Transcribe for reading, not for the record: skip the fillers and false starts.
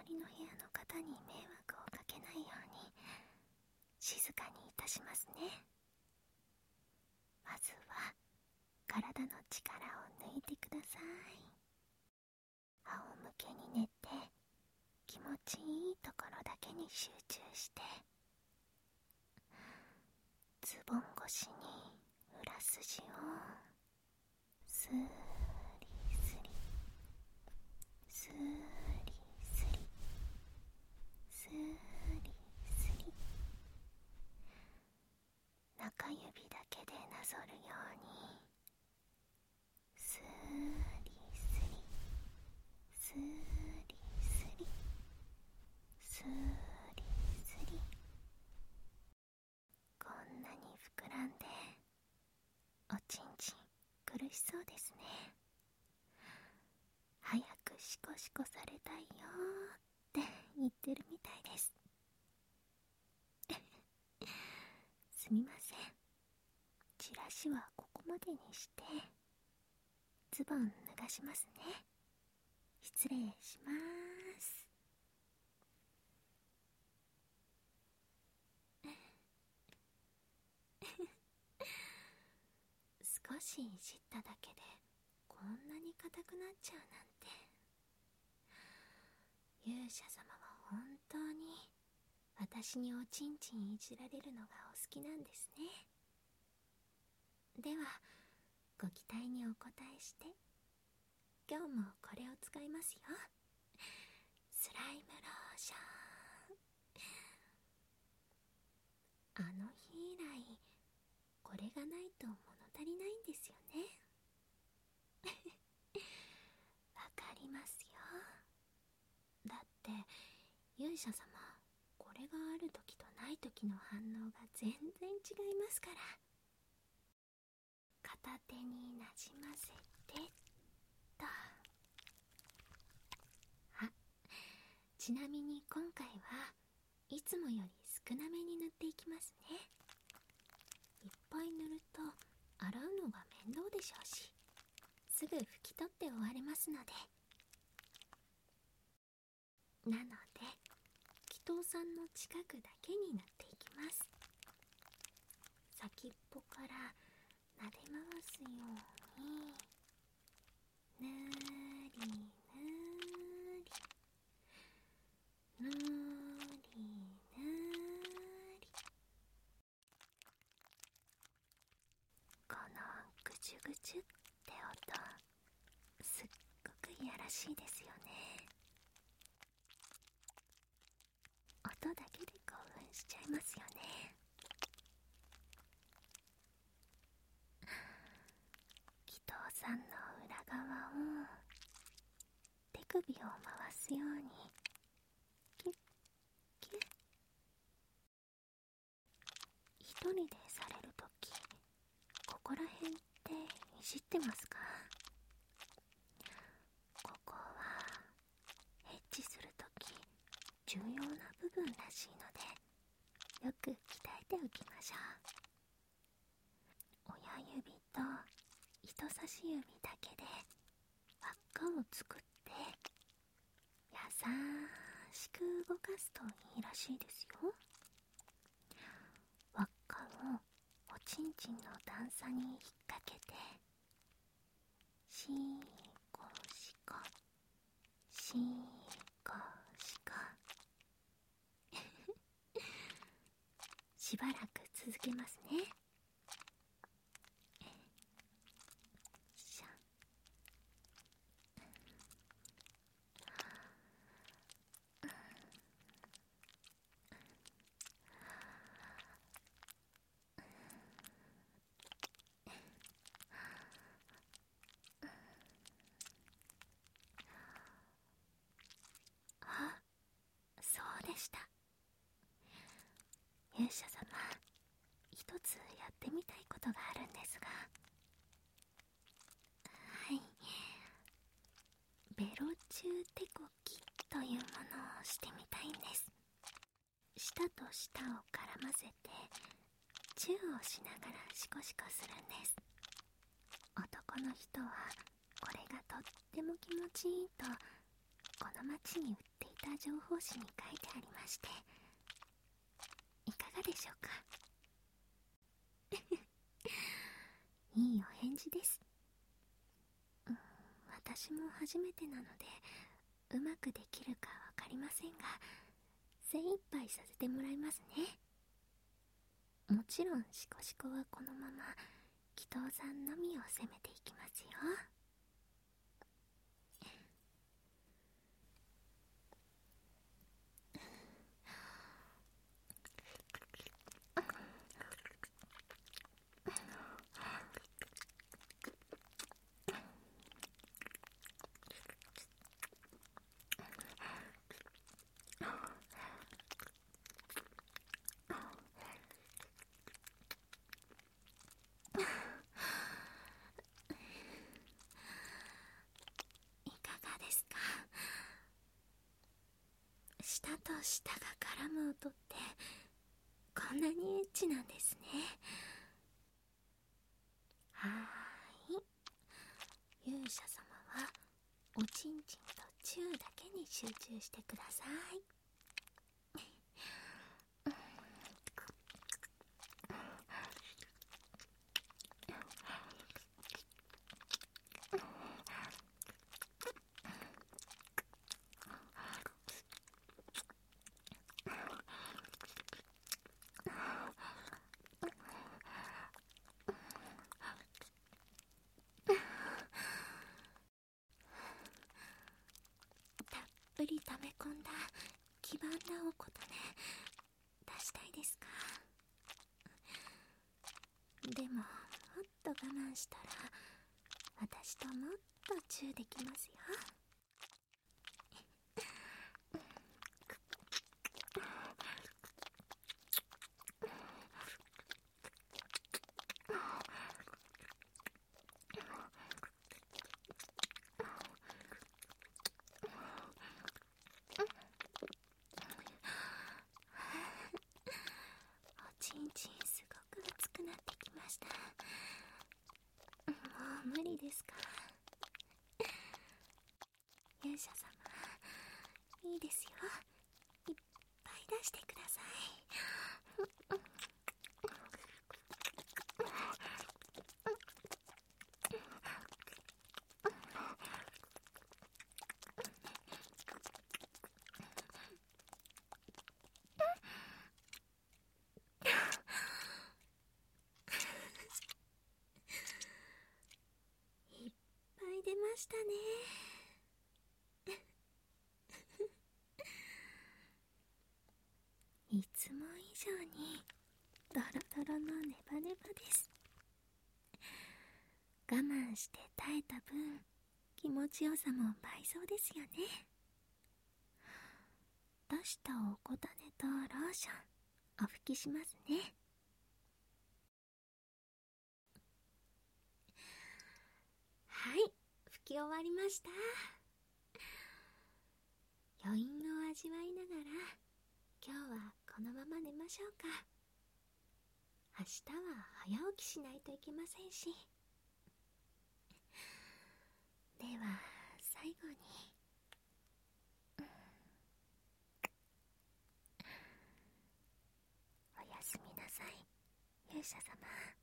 隣の部屋の方に迷惑をかけないように静かにいたしますね。まずは体の力を抜いてください。仰向けに寝て気持ちいいところだけに集中して、ズボン越しに裏筋をスーリスリスーリスリスーリスリ、中指だけでなぞるようにスーリスリスーリスリスーリスリ。こんなに膨らんでおちんちん苦しそうですね。早くシコシコされたいよって言ってるみたいです。すみません、チラシはここまでにしてズボン脱がしますね。失礼します。少しいじっただけでこんなに硬くなっちゃうなんて。勇者様は本当に私におちんちんいじられるのがお好きなんですね。ではご期待にお答えして、今日もこれを使いますよ。スライムローション。あの日以来これがないと物足りないんですよね。わかりますよ。だって勇者様、これがある時とない時の反応が全然違いますから。片手になじませてと。あ、ちなみに今回はいつもより少なめに塗っていきますね。いっぱい塗ると洗うのが面倒でしょうし、すぐ拭き取って終われますので。なので祈祷さんの近くだけに塗っていきます。先っぽから撫で回すようにぬーりぬーりぬーりぬーり。このぐちゅぐちゅって音、すっごくいやらしいですよね。音だけで興奮しちゃいますよね。祈祷さんの裏側を手首を回すようにキュッキュッ。一人でされるとき、ここら辺っていじってますか？ここはエッチするとき重要な部分らしいので、よく鍛えておきましょう。親指と人差し指だけで輪っかを作って優しく動かすといいらしいですよ。輪っかをおちんちんの段差に引っ掛けて、シーコシコシーコシコしばらく続けますね。しゃあ、そうでした。勇者様、一つやってみたいことがあるんですが。はい、ベロチュー手こきというものをしてみたいんです。舌と舌を絡ませてチューをしながらシコシコするんです。男の人はこれがとっても気持ちいいとこの町に売っていた情報誌に書いてありまして、いかがでしょうか。いいお返事です。私も初めてなのでうまくできるかわかりませんが、精一杯させてもらいますね。もちろんシコシコはこのまま祈祷さんのみを攻めていきますよ。いかがですか。舌と舌が絡む音ってこんなにエッチなんですね。はーい、勇者様はおちんちんとチューだけに集中してください。たっぷり溜め込んだ黄ばんだおことね、出したいですか。でももっと我慢したら私ともっとチューできますよ。おちんちんすごく熱くなってきました。もう無理ですか。勇者様、いいですよ、いっぱい出してください。いっぱい出ましたね。いつも以上にドロドロのネバネバです。我慢して耐えた分、気持ちよさも倍増ですよね。出したおこ種とローションお拭きしますね。はい、拭き終わりました。余韻を味わいながら今日はこのまま寝ましょうか。明日は早起きしないといけませんし。では最後に、おやすみなさい、勇者様。